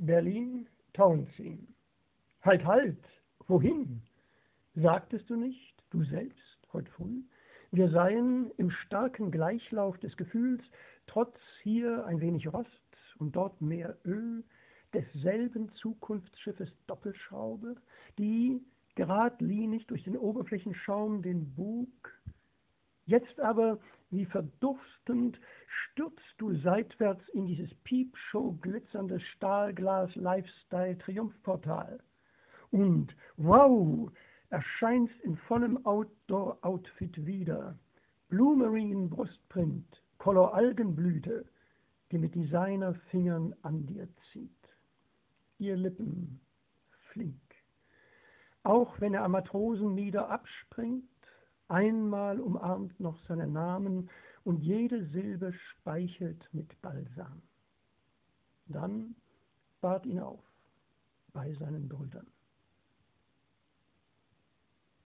Berlin, Tauentzien. Halt, halt! Wohin? Sagtest du nicht, du selbst, heut früh, wir seien im starken Gleichlauf des Gefühls, trotz hier ein wenig Rost und dort mehr Öl, desselben Zukunftsschiffes Doppelschraube, die geradlinig durch den Oberflächenschaum den Bug. Jetzt aber, wie verdurstend, stürzt du seitwärts in dieses Piepshow-glitzernde Stahlglas-Lifestyle-Triumphportal. Und, wow, erscheinst in vollem Outdoor-Outfit wieder. Blue Marine Brustprint, Color Algenblüte, die mit Designerfingern an dir zieht. Ihr Lippen flink. Auch wenn er am Matrosenmieder abspringt, einmal umarmt noch seinen Namen und jede Silbe speichelt mit Balsam. Dann bat ihn auf bei seinen Brüdern.